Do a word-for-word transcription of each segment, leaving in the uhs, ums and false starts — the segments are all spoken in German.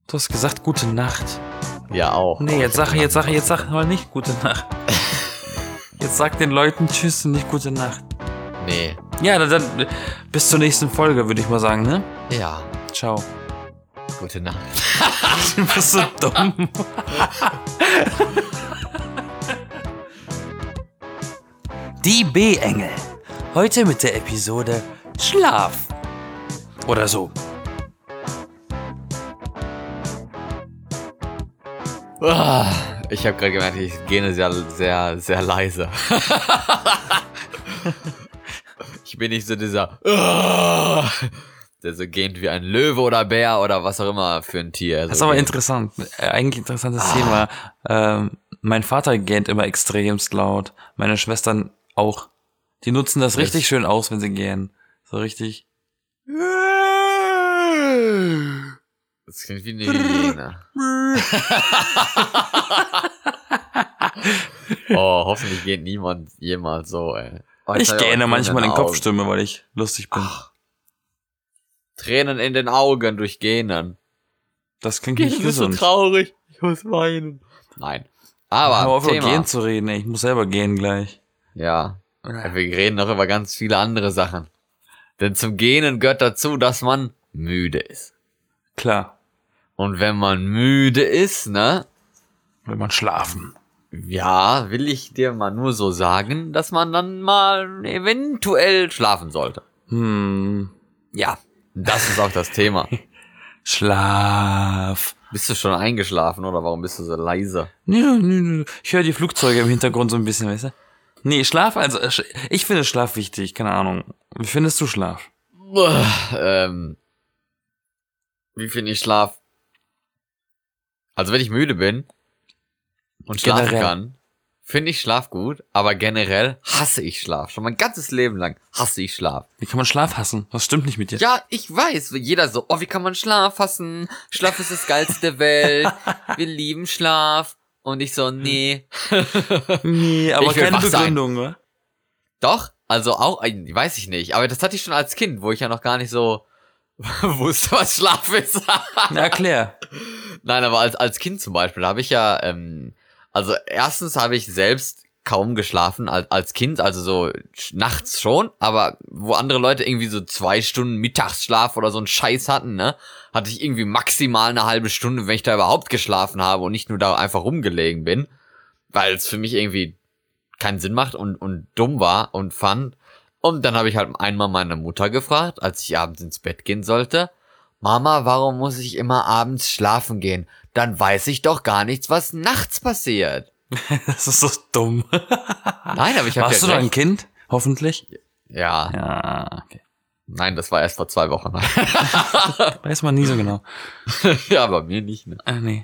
Du hast gesagt, gute Nacht. Ja, auch. Nee, jetzt sag, jetzt sag, jetzt sag mal nicht gute Nacht. Jetzt sag den Leuten Tschüss und nicht gute Nacht. Nee. Ja, dann, dann bis zur nächsten Folge, würde ich mal sagen, ne? Ja. Ciao. Gute Nacht. Du bist so dumm. Die B-Engel. Heute mit der Episode Schlaf. Oder so. Ich habe gerade gemerkt, ich gehe sehr, sehr, sehr leise. Ich bin nicht so dieser, der so gähnt wie ein Löwe oder Bär oder was auch immer für ein Tier. Das ist so aber geht. interessant. Äh, Eigentlich interessantes ah. Thema. Ähm, mein Vater gähnt immer extremst laut. Meine Schwestern auch. Die nutzen das richtig das schön aus, wenn sie gähnen. So richtig. Das klingt wie eine Hyäne. Oh, hoffentlich geht niemand jemals so, ey. Oh, ich gähne manchmal in Kopfstimme, weil ich lustig bin. Ach. Tränen in den Augen durch Gähnen. Das klingt nicht gesund. Ich bin so traurig. Ich muss weinen. Nein. Aber hör auf, über Gähnen zu reden, ey. Ich muss selber gehen gleich. Ja. Wir reden noch über ganz viele andere Sachen. Denn zum Gähnen gehört dazu, dass man müde ist. Klar. Und wenn man müde ist, ne? Will man schlafen. Ja, will ich dir mal nur so sagen, dass man dann mal eventuell schlafen sollte. Hm. Ja, das ist auch das Thema. Schlaf. Bist du schon eingeschlafen oder warum bist du so leise? Ja, nö, nö. Ich höre die Flugzeuge im Hintergrund so ein bisschen, weißt du? Nee, Schlaf, also ich finde Schlaf wichtig, keine Ahnung. Wie findest du Schlaf? ähm, wie finde ich Schlaf? Also wenn ich müde bin und schlafen generell. kann, finde ich Schlaf gut, aber generell hasse ich Schlaf. Schon mein ganzes Leben lang hasse ich Schlaf. Wie kann man Schlaf hassen? Was stimmt nicht mit dir? Ja, ich weiß. Jeder so, oh, wie kann man Schlaf hassen? Schlaf ist das Geilste der Welt. Wir lieben Schlaf. Und ich so, nee. Nee, aber keine Begründung, oder? Doch, also auch, weiß ich nicht. Aber das hatte ich schon als Kind, wo ich ja noch gar nicht so wusste, was Schlaf ist. Na, erklär. Nein, aber als als Kind zum Beispiel habe ich ja, ähm, also erstens habe ich selbst kaum geschlafen als als Kind, also so nachts schon, aber wo andere Leute irgendwie so zwei Stunden Mittagsschlaf oder so einen Scheiß hatten, ne, hatte ich irgendwie maximal eine halbe Stunde, wenn ich da überhaupt geschlafen habe und nicht nur da einfach rumgelegen bin, weil es für mich irgendwie keinen Sinn macht und und dumm war und fand. Und dann habe ich halt einmal meine Mutter gefragt, als ich abends ins Bett gehen sollte, Mama, warum muss ich immer abends schlafen gehen? Dann weiß ich doch gar nichts, was nachts passiert. Das ist so dumm. Nein, aber ich habe ja Warst du da ein Kind? Hoffentlich? Ja. Ja, okay. Nein, das war erst vor zwei Wochen. Weiß man nie so genau. Ja, bei mir nicht, ne? Ah, nee.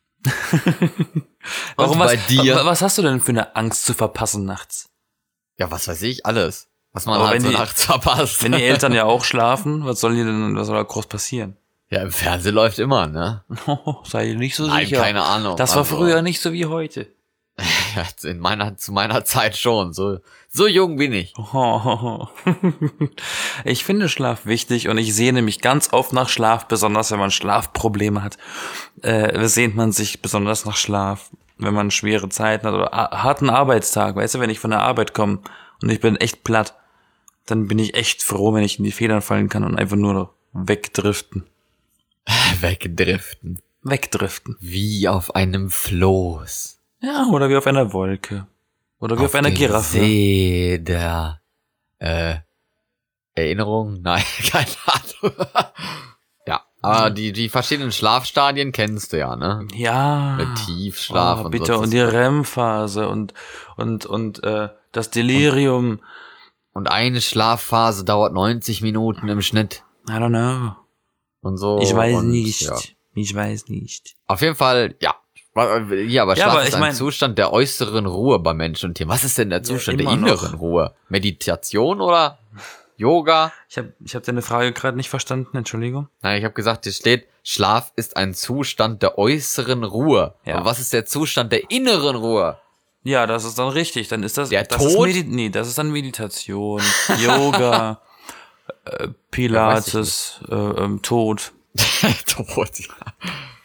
Warum, bei was, dir? Was hast du denn für eine Angst zu verpassen nachts? Ja, was weiß ich, alles. Was man aber halt so die, nachts verpasst. Wenn die Eltern ja auch schlafen, was soll hier denn, was soll da groß passieren? Ja, im Fernsehen läuft immer, ne? Oh, sei nicht so Nein, sicher. keine Ahnung. Das war also, früher nicht so wie heute. Ja, in meiner, zu meiner Zeit schon. So, so jung bin ich. Oh. Ich finde Schlaf wichtig und ich sehne mich ganz oft nach Schlaf, besonders wenn man Schlafprobleme hat. Äh, sehnt man sich besonders nach Schlaf, wenn man schwere Zeiten hat oder a- harten Arbeitstag. Weißt du, wenn ich von der Arbeit komme und ich bin echt platt, dann bin ich echt froh, wenn ich in die Federn fallen kann und einfach nur wegdriften. Wegdriften. Wegdriften. Wie auf einem Floß. Ja, oder wie auf einer Wolke. Oder wie auf, auf einer Giraffe. See der äh, Erinnerung? Nein, keine Ahnung. Ja, aber die die verschiedenen Schlafstadien kennst du ja, ne? Ja. Mit Tiefschlaf oh, und bitte so. Und die R E M-Phase und und und äh, das Delirium. Und, und eine Schlafphase dauert neunzig Minuten im Schnitt. I don't know. Und so. Ich weiß und, nicht. Ja. Ich weiß nicht. Auf jeden Fall, ja. Ja, aber Schlaf ja, aber ist ich ein mein, Zustand der äußeren Ruhe bei Menschen und Tieren. Was ist denn der Zustand ja, der inneren noch. Ruhe? Meditation oder Yoga? Ich habe ich hab deine Frage gerade nicht verstanden, Entschuldigung. Nein, ich habe gesagt, hier steht, Schlaf ist ein Zustand der äußeren Ruhe. Ja. Aber was ist der Zustand der inneren Ruhe? Ja, das ist dann richtig. Dann ist das... Der das Tod? Ist Medi- nee, das ist dann Meditation, Yoga, äh, Pilates, ja, äh, ähm, Tod. Tod, ja.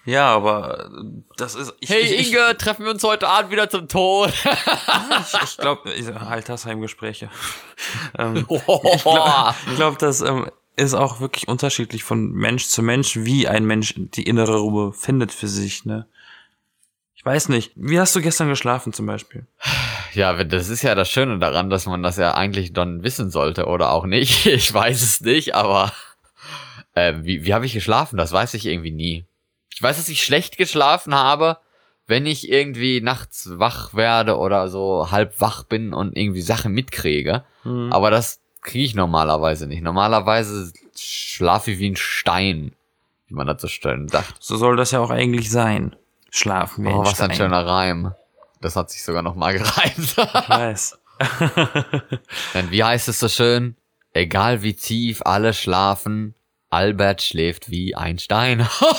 Ja, aber das ist... Ich, Hey ich, Inge, treffen wir uns heute Abend wieder zum Tod. Ich, ich glaube, Altersheimgespräche. ähm, ich glaube, glaub, das ähm, ist auch wirklich unterschiedlich von Mensch zu Mensch, wie ein Mensch die innere Ruhe findet für sich, ne? Ich weiß nicht. Wie hast du gestern geschlafen zum Beispiel? Ja, das ist ja das Schöne daran, dass man das ja eigentlich dann wissen sollte oder auch nicht. Ich weiß es nicht, aber äh, wie, wie habe ich geschlafen? Das weiß ich irgendwie nie. Ich weiß, dass ich schlecht geschlafen habe, wenn ich irgendwie nachts wach werde oder so halb wach bin und irgendwie Sachen mitkriege. Mhm. Aber das kriege ich normalerweise nicht. Normalerweise schlafe ich wie ein Stein, wie man das so schön sagt. So soll das ja auch eigentlich sein. Schlafen wie ein Stein. Oh, was Stein. ein schöner Reim. Das hat sich sogar noch mal gereimt. Ich weiß. Denn wie heißt es so schön? Egal wie tief alle schlafen, Albert schläft wie ein Stein.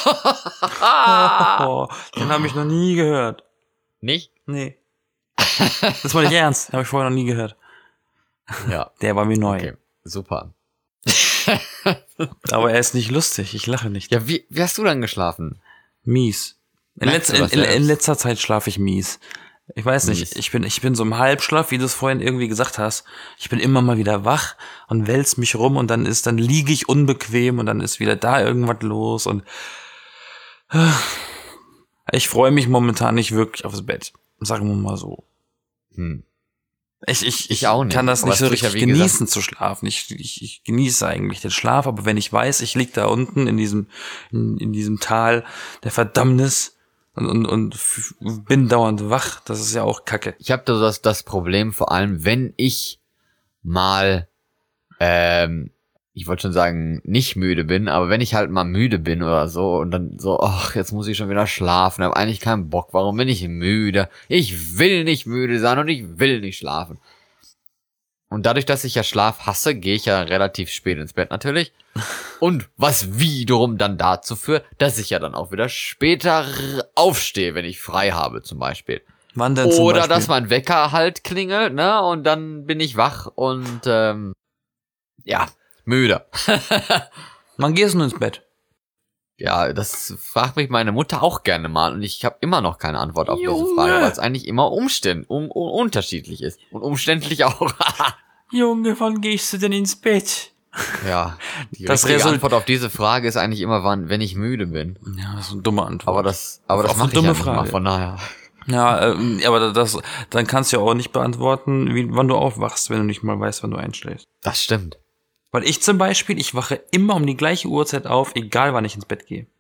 oh, den habe ich noch nie gehört. Nicht? Nee. Das war nicht ernst. Den habe ich vorher noch nie gehört. Ja. Der war mir neu. Okay, super. Aber er ist nicht lustig. Ich lache nicht. Ja, wie, wie hast du dann geschlafen? Mies. In, letz, in, in, in letzter Zeit schlafe ich mies. Ich weiß nicht, mies. ich bin ich bin so im Halbschlaf, wie du es vorhin irgendwie gesagt hast. Ich bin immer mal wieder wach und wälz mich rum und dann ist, dann liege ich unbequem und dann ist wieder da irgendwas los und ich freue mich momentan nicht wirklich aufs Bett. Sagen wir mal so. Hm. Ich, ich, ich auch nicht. kann das aber nicht so richtig ja, genießen gesagt, zu schlafen. Ich, ich, ich genieße eigentlich den Schlaf, aber wenn ich weiß, ich lieg da unten in diesem, in, in diesem Tal der Verdammnis und, und, und f- bin dauernd wach, das ist ja auch Kacke. Ich habe das, das Problem vor allem, wenn ich mal, ähm, ich wollte schon sagen, nicht müde bin, aber wenn ich halt mal müde bin oder so und dann so, ach, jetzt muss ich schon wieder schlafen, habe eigentlich keinen Bock, warum bin ich müde? Ich will nicht müde sein und ich will nicht schlafen. Und dadurch, dass ich ja Schlaf hasse, gehe ich ja relativ spät ins Bett natürlich. Und was wiederum dann dazu führt, dass ich ja dann auch wieder später aufstehe, wenn ich frei habe zum Beispiel. Wann denn zum Oder Beispiel? dass mein Wecker halt klingelt, ne? Und dann bin ich wach und ähm, ja, müde. Wann gehst du ins Bett? Ja, das fragt mich meine Mutter auch gerne mal und ich habe immer noch keine Antwort auf Junge. diese Frage, weil es eigentlich immer umständ, um, um, unterschiedlich ist und umständlich auch. Junge, wann gehst du denn ins Bett? Ja, die Das richtige Result- Antwort auf diese Frage ist eigentlich immer, wann, wenn ich müde bin. Ja, das ist eine dumme Antwort. Aber das, aber das Auf eine mache ich dumme ja nicht Frage. mal, von daher. Ja, ähm, aber das, dann kannst du ja auch nicht beantworten, wie, wann du aufwachst, wenn du nicht mal weißt, wann du einschläfst. Das stimmt. Weil ich zum Beispiel, ich wache immer um die gleiche Uhrzeit auf, egal wann ich ins Bett gehe.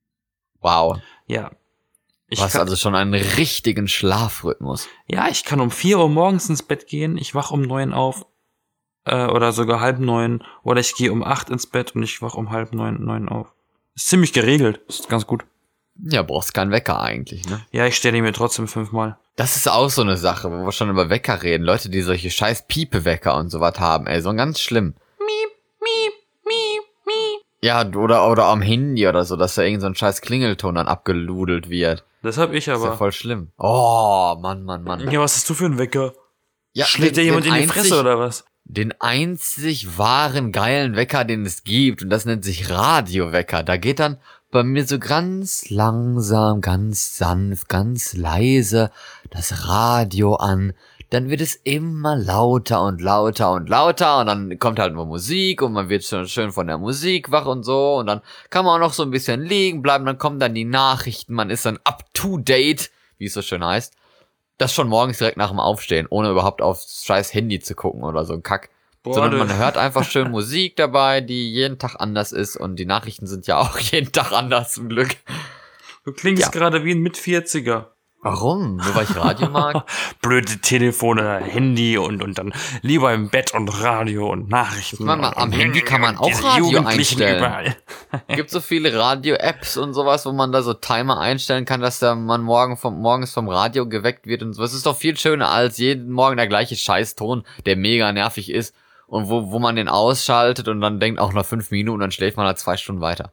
Wow. Ja. Ich Du hast kann, also schon einen richtigen Schlafrhythmus. ja, ich kann um vier Uhr morgens ins Bett gehen, ich wache um neun auf, äh, oder sogar halb neun, oder ich gehe um acht ins Bett und ich wache um halb neun, neun auf. Ist ziemlich geregelt, ist ganz gut. Ja, brauchst keinen Wecker eigentlich, ne? Ja, ich stelle ihn mir trotzdem fünfmal. Das ist auch so eine Sache, wo wir schon über Wecker reden. Leute, die solche scheiß Piepe-Wecker und sowas haben, ey, so ganz schlimm. Miep, miep, miep, miep. Ja, oder, oder am Handy oder so, dass da irgend so ein scheiß Klingelton dann abgeludelt wird. Das hab ich Das ist ja aber. voll schlimm. Oh, Mann, Mann, Mann. Ja, was hast du für einen Wecker? Ja, Schlägt dir den- jemand den in die einzig- Fresse oder was? Den einzig wahren geilen Wecker, den es gibt, und das nennt sich Radiowecker. Da geht dann bei mir so ganz langsam, ganz sanft, ganz leise das Radio an. Dann wird es immer lauter und lauter und lauter und dann kommt halt mal Musik und man wird schon schön von der Musik wach und so und dann kann man auch noch so ein bisschen liegen bleiben, dann kommen dann die Nachrichten, man ist dann up to date, wie es so schön heißt. Das schon morgens direkt nach dem Aufstehen, ohne überhaupt aufs scheiß Handy zu gucken oder so ein Kack. Boah, Sondern du- man hört einfach schön Musik dabei, die jeden Tag anders ist und die Nachrichten sind ja auch jeden Tag anders zum Glück. Du klingst Ja. gerade wie ein Mitvierziger. Warum? Nur weil ich Radio mag? Blöde Telefone, Handy und, und dann lieber im Bett und Radio und Nachrichten. Mann, und, am und, Handy kann man auch diese Radio Jugendlichen einstellen. Überall. Gibt so viele Radio-Apps und sowas, wo man da so Timer einstellen kann, dass da man morgen vom, morgens vom Radio geweckt wird und so. Es ist doch viel schöner als jeden Morgen der gleiche Scheißton, der mega nervig ist und wo, wo man den ausschaltet und dann denkt auch nach fünf Minuten, dann schläft man halt zwei Stunden weiter.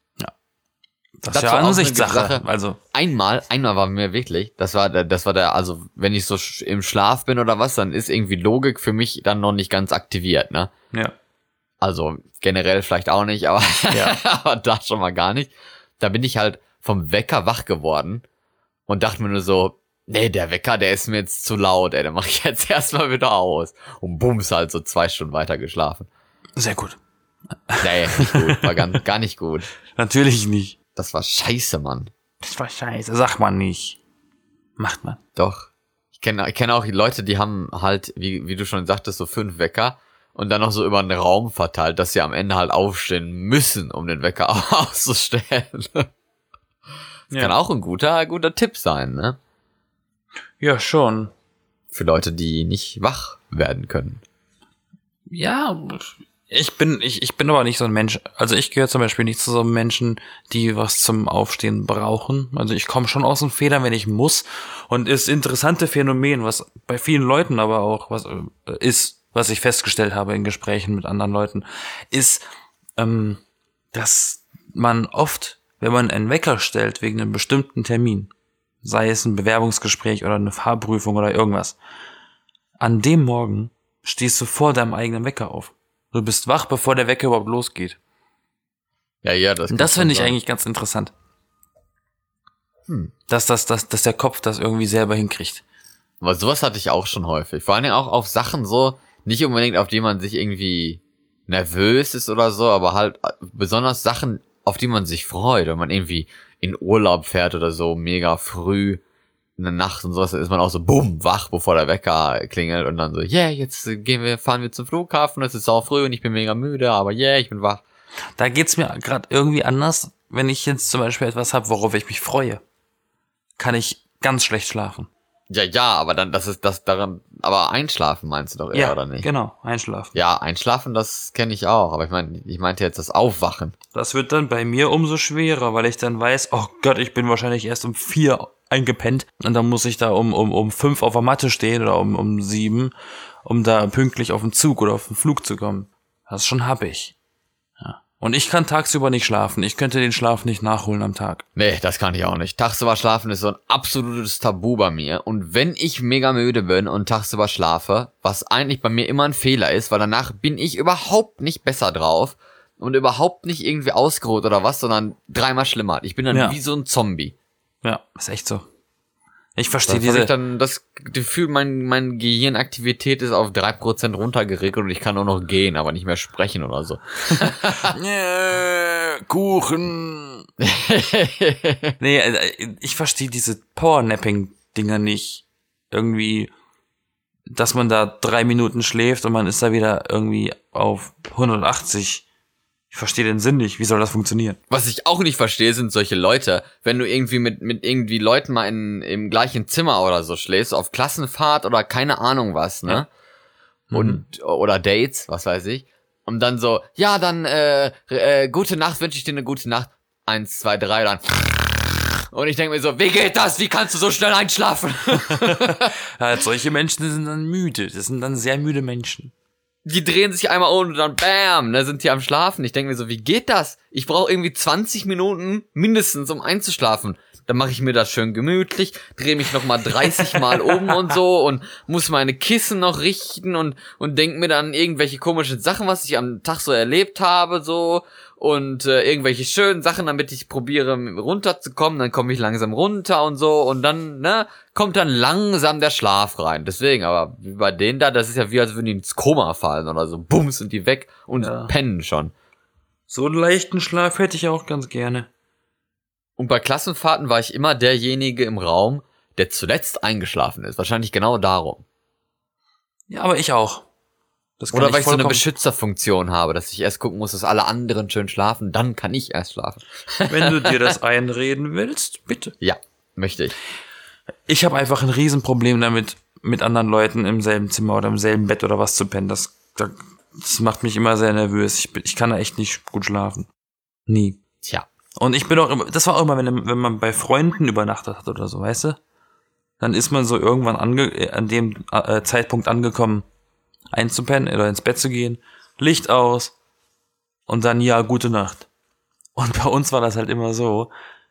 Das, Das ist ja war auch eine Ansichtssache. Sache. Also, Einmal, einmal war mir wirklich, das war der, das war der, also wenn ich so sch- im Schlaf bin oder was, dann ist irgendwie Logik für mich dann noch nicht ganz aktiviert, ne? ja. Also generell vielleicht auch nicht, aber, Ja. aber da schon mal gar nicht. Da bin ich halt vom Wecker wach geworden und dachte mir nur so, nee, der Wecker, der ist mir jetzt zu laut, ey, den mach ich jetzt erstmal wieder aus. Und bums, halt so zwei Stunden weiter geschlafen. Sehr gut. Nee, nicht gut, war gar, gar nicht gut. Natürlich nicht. Das war scheiße, Mann. Das war scheiße, sagt man nicht. Macht man. Doch. Ich kenne ich kenn auch die Leute, die haben halt, wie, wie du schon sagtest, so fünf Wecker und dann noch so über den Raum verteilt, dass sie am Ende halt aufstehen müssen, um den Wecker auszustellen. Das ja. kann auch ein guter, guter Tipp sein, ne? Ja, schon. Für Leute, die nicht wach werden können. Ja, ich bin, ich, ich bin aber nicht so ein Mensch. Also ich gehöre zum Beispiel nicht zu so einem Menschen, die was zum Aufstehen brauchen. Also ich komme schon aus den Federn, wenn ich muss. Und das interessante Phänomen, was bei vielen Leuten aber auch was äh, ist, was ich festgestellt habe in Gesprächen mit anderen Leuten, ist, ähm, dass man oft, wenn man einen Wecker stellt wegen einem bestimmten Termin, sei es ein Bewerbungsgespräch oder eine Fahrprüfung oder irgendwas, an dem Morgen stehst du vor deinem eigenen Wecker auf. Du bist wach, bevor der Wecker überhaupt losgeht. Ja, ja, das. Und das finde ich eigentlich ganz interessant. Hm. Dass, dass, dass, dass der Kopf das irgendwie selber hinkriegt. Aber sowas hatte ich auch schon häufig. Vor allem auch auf Sachen so, nicht unbedingt auf die man sich irgendwie nervös ist oder so, aber halt besonders Sachen, auf die man sich freut. Wenn man irgendwie in Urlaub fährt oder so, mega früh in der Nacht und sowas, dann ist man auch so bumm, wach, bevor der Wecker klingelt und dann so, yeah, jetzt gehen wir, fahren wir zum Flughafen, es ist auch früh und ich bin mega müde, aber yeah, ich bin wach. Da geht's mir gerade irgendwie anders, wenn ich jetzt zum Beispiel etwas habe, worauf ich mich freue, kann ich ganz schlecht schlafen. Ja, ja, aber dann, das ist das daran, aber einschlafen meinst du doch eher, ja, oder nicht? Genau, einschlafen. Ja, einschlafen, das kenne ich auch, aber ich meine, ich meinte jetzt das Aufwachen. Das wird dann bei mir umso schwerer, weil ich dann weiß, oh Gott, ich bin wahrscheinlich erst um vier eingepennt und dann muss ich da um um um fünf auf der Matte stehen oder um um sieben, um da pünktlich auf den Zug oder auf den Flug zu kommen. Das ist schon happig. Ja. Und ich kann tagsüber nicht schlafen. Ich könnte den Schlaf nicht nachholen am Tag. Nee, das kann ich auch nicht. Tagsüber schlafen ist so ein absolutes Tabu bei mir. Und wenn ich mega müde bin und tagsüber schlafe, was eigentlich bei mir immer ein Fehler ist, weil danach bin ich überhaupt nicht besser drauf und überhaupt nicht irgendwie ausgeruht oder was, sondern dreimal schlimmer. Ich bin dann ja. wie so ein Zombie. Ja, ist echt so. Ich verstehe diese... Ich dann das Gefühl, mein, mein Gehirnaktivität ist auf drei Prozent runtergeregelt und ich kann nur noch gehen, aber nicht mehr sprechen oder so. Kuchen. Nee, ich verstehe diese Powernapping-Dinger nicht. Irgendwie, dass man da drei Minuten schläft und man ist da wieder irgendwie auf hundertachtzig. Ich verstehe den Sinn nicht. Wie soll das funktionieren? Was ich auch nicht verstehe, sind solche Leute, wenn du irgendwie mit mit irgendwie Leuten mal in, im gleichen Zimmer oder so schläfst, auf Klassenfahrt oder keine Ahnung was, ne? Ja. Und, mhm. oder Dates, was weiß ich. Und dann so, ja, dann, äh, äh gute Nacht, wünsche ich dir eine gute Nacht. Eins, zwei, drei, dann. Und ich denke mir so, wie geht das? Wie kannst du so schnell einschlafen? Ja, solche Menschen sind dann müde. Das sind dann sehr müde Menschen. Die drehen sich einmal um und dann bam, da sind die am Schlafen. Ich denke mir so, wie geht das? Ich brauche irgendwie zwanzig Minuten mindestens, um einzuschlafen. Dann mache ich mir das schön gemütlich, drehe mich nochmal dreißig Mal um und so und muss meine Kissen noch richten und und denk mir dann irgendwelche komischen Sachen, was ich am Tag so erlebt habe, so und äh, irgendwelche schönen Sachen, damit ich probiere runterzukommen. Dann komme ich langsam runter und so und dann ne kommt dann langsam der Schlaf rein. Deswegen, aber wie bei denen da, das ist ja wie als würden die ins Koma fallen oder so. Bums sind die weg und ja. pennen schon. So einen leichten Schlaf hätte ich auch ganz gerne. Und bei Klassenfahrten war ich immer derjenige im Raum, der zuletzt eingeschlafen ist. Wahrscheinlich genau darum. Ja, aber ich auch. Das kann Oder ich weil ich so eine vollkommen- Beschützerfunktion habe, dass ich erst gucken muss, dass alle anderen schön schlafen, dann kann ich erst schlafen. Wenn du dir das einreden willst, bitte. Ja, möchte ich. Ich habe einfach ein Riesenproblem damit, mit anderen Leuten im selben Zimmer oder im selben Bett oder was zu pennen. Das, das macht mich immer sehr nervös. Ich, bin- ich kann da echt nicht gut schlafen. Nie. Tja. Und ich bin auch immer, das war auch immer, wenn, wenn man bei Freunden übernachtet hat oder so, weißt du? Dann ist man so irgendwann ange, äh, an dem äh, Zeitpunkt angekommen, einzupennen oder ins Bett zu gehen, Licht aus und dann ja, gute Nacht. Und bei uns war das halt immer so,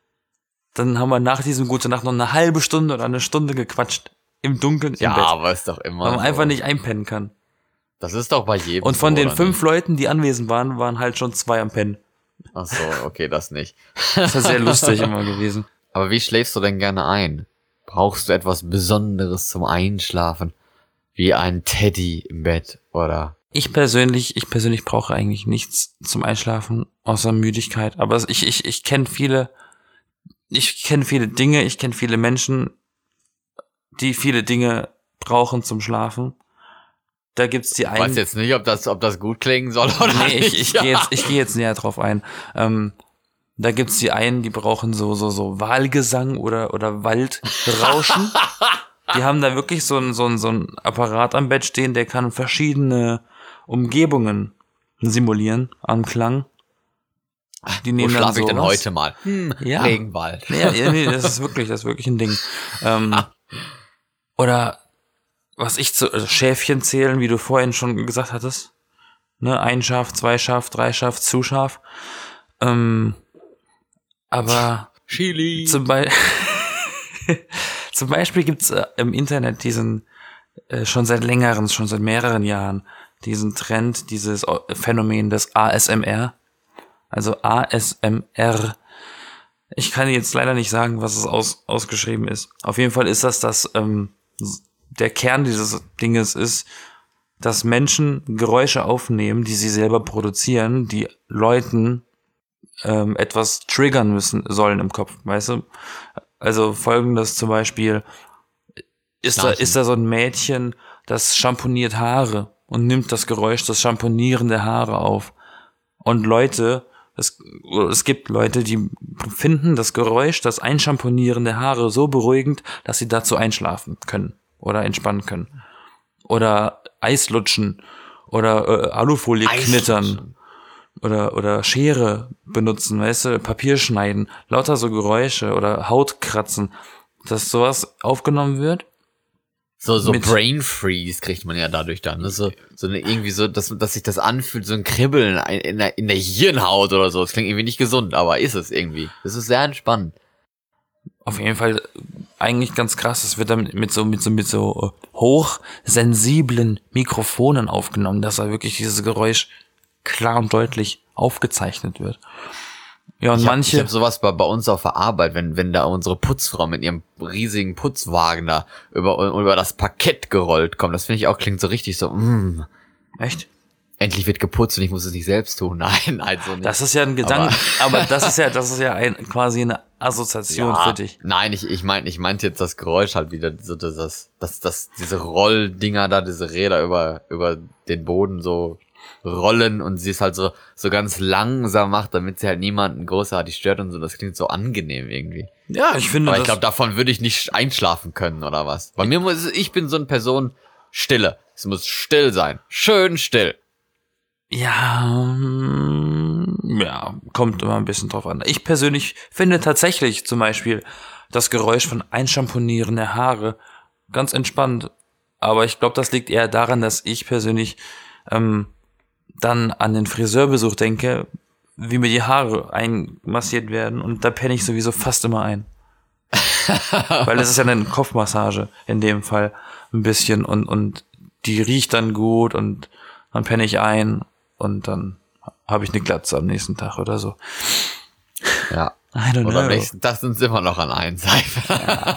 dann haben wir nach diesem gute Nacht noch eine halbe Stunde oder eine Stunde gequatscht im Dunkeln im Ja, Bett, aber ist doch immer weil man so. einfach nicht einpennen kann. Das ist doch bei jedem. Und von so, den oder fünf nicht? Leuten, die anwesend waren, waren halt schon zwei am Pennen. Ach so, okay, das nicht. Das ist ja sehr lustig immer gewesen. Aber wie schläfst du denn gerne ein? Brauchst du etwas Besonderes zum Einschlafen? Wie ein Teddy im Bett, oder? Ich persönlich, ich persönlich brauche eigentlich nichts zum Einschlafen, außer Müdigkeit. Aber ich, ich, ich kenne viele, ich kenne viele Dinge, ich kenne viele Menschen, die viele Dinge brauchen zum Schlafen. Da gibt's die einen. Ich weiß jetzt nicht, ob das, ob das gut klingen soll oder nee, nicht. ich, ich gehe jetzt, ich gehe jetzt näher drauf ein. Ähm, da gibt's die einen, die brauchen so, so, so Walgesang oder, oder Waldrauschen. Die haben da wirklich so ein, so ein, so ein Apparat am Bett stehen, der kann verschiedene Umgebungen simulieren am Klang. Die Wo nehmen dann schlafe ich denn sowas. heute mal? Hm, Ja. Regenwald. Ja, ja, nee, das ist wirklich, das ist wirklich ein Ding. Ähm, oder was ich zu also Schäfchen zählen, wie du vorhin schon gesagt hattest. Ne, ein Schaf, zwei Schaf, drei Schaf, zu Schaf. Ähm, aber Chili. zum, Be- zum Beispiel gibt's äh, im Internet diesen äh, schon seit längerem, schon seit mehreren Jahren diesen Trend, dieses äh, Phänomen des A S M R. Also A S M R. Ich kann jetzt leider nicht sagen, was es aus, ausgeschrieben ist. Auf jeden Fall ist das, dass ähm, der Kern dieses Dinges ist, dass Menschen Geräusche aufnehmen, die sie selber produzieren, die Leuten ähm, etwas triggern müssen sollen im Kopf, weißt du? Also folgendes zum Beispiel, ist da, ist da so ein Mädchen, das schamponiert Haare und nimmt das Geräusch des Schamponieren der Haare auf. Und Leute, es, es gibt Leute, die finden das Geräusch, das Einschamponieren der Haare so beruhigend, dass sie dazu einschlafen können oder entspannen können. Oder Eislutschen oder äh, Alufolie knittern oder oder Schere benutzen, weißt du, Papier schneiden, lauter so Geräusche oder Haut kratzen, dass sowas aufgenommen wird. So, so Mit- Brain Freeze kriegt man ja dadurch dann. Ne? So, so eine, irgendwie so, dass, dass sich das anfühlt, so ein Kribbeln in der, in der Hirnhaut oder so. Das klingt irgendwie nicht gesund, aber ist es irgendwie. Das ist sehr entspannend. Auf jeden Fall eigentlich ganz krass, es wird dann mit so mit so mit so hochsensiblen Mikrofonen aufgenommen, dass da wirklich dieses Geräusch klar und deutlich aufgezeichnet wird. Ja, und Ich hab, manche ich hab sowas bei, bei uns auf der Arbeit, wenn, wenn da unsere Putzfrau mit ihrem riesigen Putzwagen da über, über das Parkett gerollt kommt. Das finde ich auch, klingt so richtig so, mm, echt? endlich wird geputzt und ich muss es nicht selbst tun. Nein, also nicht. Das ist ja ein Gedanke, aber, aber das ist ja, das ist ja ein, quasi eine Assoziation Ja, für dich. Nein, ich, ich meine, ich meinte jetzt das Geräusch halt wieder, so das, das, das, das, diese Rolldinger da, diese Räder über, über den Boden so rollen und sie es halt so, so ganz langsam macht, damit sie halt niemanden großartig stört und so. Das klingt so angenehm irgendwie. Ja, ich finde Aber ich das, glaube, davon würde ich nicht einschlafen können oder was. Bei mir muss, ich bin so eine Person, Stille. Es muss still sein. Schön still. ja, mm, ja, kommt immer ein bisschen drauf an. Ich persönlich finde tatsächlich zum Beispiel das Geräusch von Einschamponieren der Haare ganz entspannt. Aber ich glaube, das liegt eher daran, dass ich persönlich ähm, dann an den Friseurbesuch denke, wie mir die Haare einmassiert werden und da penne ich sowieso fast immer ein. Weil es ist ja eine Kopfmassage in dem Fall ein bisschen und, und die riecht dann gut und dann penne ich ein und dann habe ich eine Glatze am nächsten Tag oder so. Ja. I don't Oder am know. nächsten Tag sind sie immer noch an Einseife.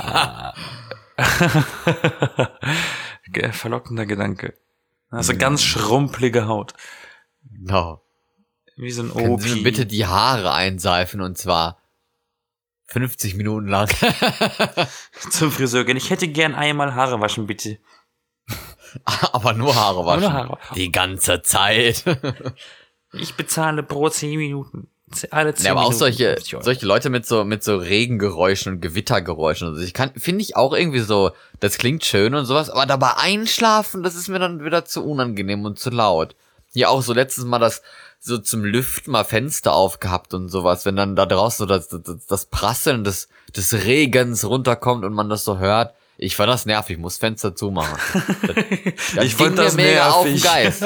Ge- Verlockender Gedanke. Also ganz schrumpelige Haut. Genau. Wie so ein Können O Sie mir P. bitte die Haare einseifen und zwar fünfzig Minuten lang. Zum Friseur gehen. Ich hätte gern einmal Haare waschen, bitte. Aber nur Haare waschen. nur Haare. Die ganze Zeit. Ich bezahle pro zehn Minuten. Alle zehn Ja, aber auch Minuten. solche, fünfzig Euro. solche Leute mit so, mit so Regengeräuschen und Gewittergeräuschen und so. Ich kann, finde ich auch irgendwie so, das klingt schön und sowas, aber dabei einschlafen, das ist mir dann wieder zu unangenehm und zu laut. Ja, auch so letztes Mal das, so zum Lüften mal Fenster aufgehabt und sowas, wenn dann da draußen so das, das, das Prasseln des, des Regens runterkommt und man das so hört. Ich fand das nervig, ich muss Fenster zumachen. Das, das Ich ging fand das mir mega auf den nervig. Geist.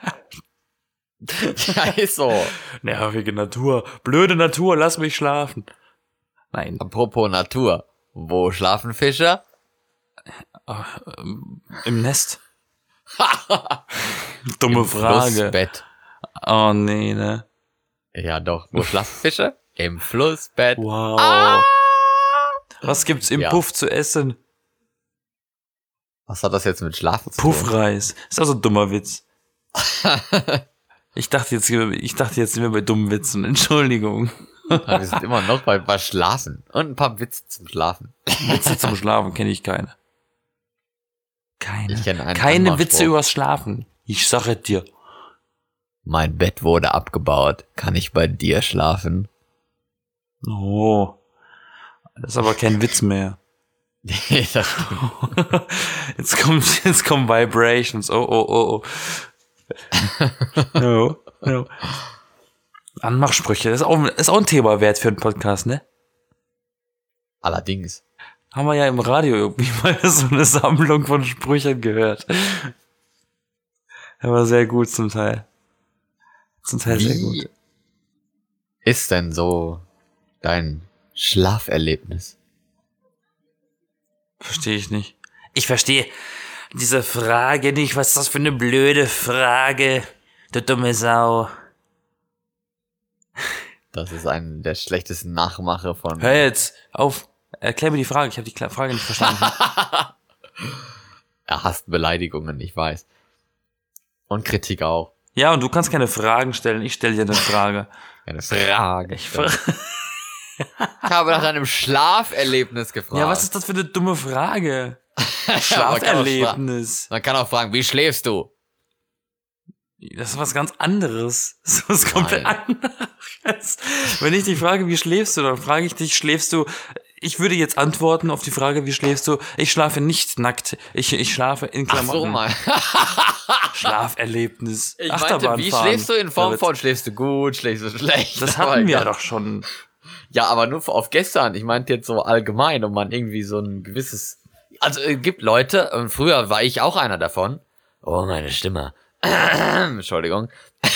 Ja, ist so. Nervige Natur. Blöde Natur, lass mich schlafen. Nein. Apropos Natur. Wo schlafen Fische? Im Nest. Dumme Im Frage. Flussbett. Oh nee, ne? Ja, doch. Wo schlafen Fische? Im Flussbett. Wow. Ah! Was gibt's im Ja. Puff zu essen? Was hat das jetzt mit Schlafen zu tun? Puffreis. Ist also ein dummer Witz. Ich dachte jetzt, ich dachte jetzt sind wir bei dummen Witzen. Entschuldigung. Wir sind immer noch bei, bei Schlafen. Und ein paar Witze zum Schlafen. Witze zum Schlafen kenne ich keine. Keine. Ich kenn einen keine anderen Witze Spruch. übers Schlafen. Ich sage dir. Mein Bett wurde abgebaut. Kann ich bei dir schlafen? Oh. Das ist aber kein Witz mehr. Nee, das stimmt. Jetzt kommt, jetzt kommen Vibrations. Oh, oh, oh, oh. no, no. Anmachsprüche. Das ist auch, ist auch ein Thema wert für einen Podcast, ne? Allerdings. Haben wir ja im Radio irgendwie mal so eine Sammlung von Sprüchen gehört. Aber sehr gut zum Teil. Zum Teil sehr Wie gut. ist denn so dein Schlaferlebnis? Verstehe ich nicht. Ich verstehe diese Frage nicht. Was ist das für eine blöde Frage? Du dumme Sau. Das ist ein der schlechtesten Nachmache von... Hör jetzt auf. Erklär mir die Frage. Ich habe die Kla- Frage nicht verstanden. Er hasst Beleidigungen, ich weiß. Und Kritik auch. Ja, und du kannst keine Fragen stellen. Ich stelle dir eine Frage. Eine Frage. Ich fra- Ich habe nach deinem Schlaferlebnis gefragt. ja, was ist das für eine dumme Frage? Man kann auch fra- Schlaferlebnis. Man kann auch fragen, wie schläfst du? Das ist was ganz anderes. Das ist was komplett Nein. anderes. Wenn ich dich frage, wie schläfst du, dann frage ich dich, schläfst du... Ich würde jetzt antworten auf die Frage, wie schläfst du? Ich schlafe nicht nackt. Ich, ich schlafe in Ach Klamotten. so, mal. Schlaferlebnis. Ich meinte, Achterbahn wie fahren. schläfst du in Form David, von, schläfst du gut, schläfst du schlecht? Das Aber hatten wir egal. doch schon. Ja, aber nur auf gestern. Ich meinte jetzt so allgemein, um man irgendwie so ein gewisses... Also es gibt Leute, und früher war ich auch einer davon. Oh, meine Stimme. Entschuldigung.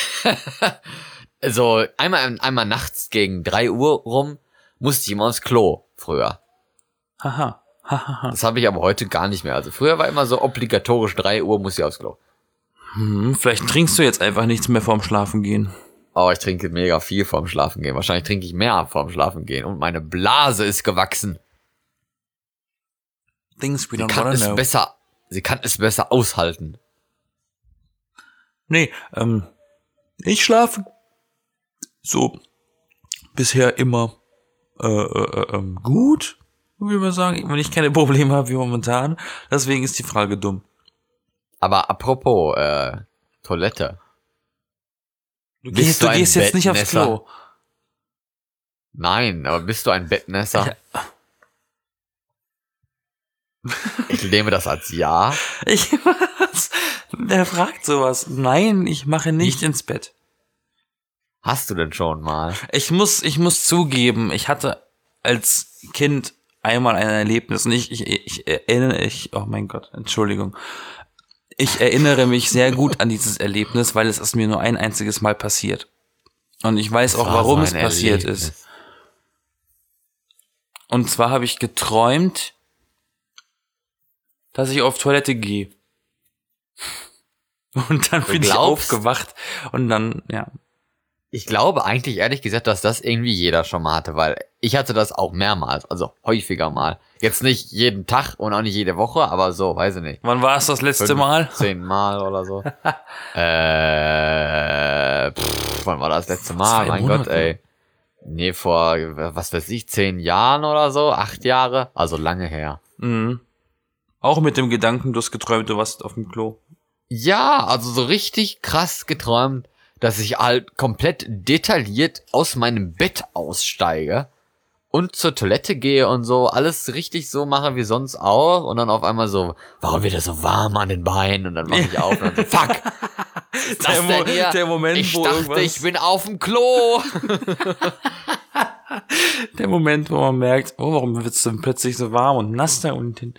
So, einmal, einmal nachts gegen drei Uhr rum musste ich immer aufs Klo, früher. Haha. Haha. Das habe ich aber heute gar nicht mehr. Also früher war immer so obligatorisch, drei Uhr muss ich aufs Klo. Hm, vielleicht trinkst du jetzt einfach nichts mehr vorm Schlafen gehen. Oh, ich trinke mega viel vorm Schlafen gehen. Wahrscheinlich trinke ich mehr vorm Schlafen gehen. Und meine Blase ist gewachsen. Things we Sie don't kann wanna es know. besser, sie kann es besser aushalten. Nee, ähm, ich schlafe so bisher immer äh, äh, ähm, gut, würde ich mal sagen, wenn ich keine Probleme habe wie momentan. Deswegen ist die Frage dumm. Aber apropos äh, Toilette. Du Bist gehst, du du ein gehst jetzt nicht aufs Bettnässer? Klo. Nein, aber bist du ein Bettnässer? Ich nehme das als Ja. Ich was? Wer fragt sowas? Nein, ich mache nicht Ich- ins Bett. Hast du denn schon mal? Ich muss, ich muss zugeben, ich hatte als Kind einmal ein Erlebnis und ich, ich, ich erinnere, ich, oh mein Gott, Entschuldigung. Ich erinnere mich sehr gut an dieses Erlebnis, weil es ist mir nur ein einziges Mal passiert. Und ich weiß auch, war warum so es ein passiert Erlebnis. ist. Und zwar habe ich geträumt, dass ich auf Toilette gehe. Und dann Du bin ich glaubst? aufgewacht und dann, ja. Ich glaube eigentlich ehrlich gesagt, dass das irgendwie jeder schon mal hatte, weil ich hatte das auch mehrmals, also häufiger mal. Jetzt nicht jeden Tag und auch nicht jede Woche, aber so, weiß ich nicht. Wann war es das letzte Mal? Zehn Mal oder so. äh, pff, wann war das letzte Mal? Zwei Mein Monate. Gott, ey. Nee, vor, was weiß ich, zehn Jahren oder so, acht Jahre, also lange her. Mhm. Auch mit dem Gedanken, du hast geträumt, du warst auf dem Klo. Ja, also so richtig krass geträumt, dass ich halt komplett detailliert aus meinem Bett aussteige und zur Toilette gehe und so, alles richtig so mache wie sonst auch und dann auf einmal so, warum wird das so warm an den Beinen und dann mache ich auf und dann so, fuck, was ist das Der Mo- denn hier? der Moment, ich wo dachte, irgendwas- ich bin auf dem Klo. Der Moment, wo man merkt, oh, warum wird es denn plötzlich so warm und nass da unten?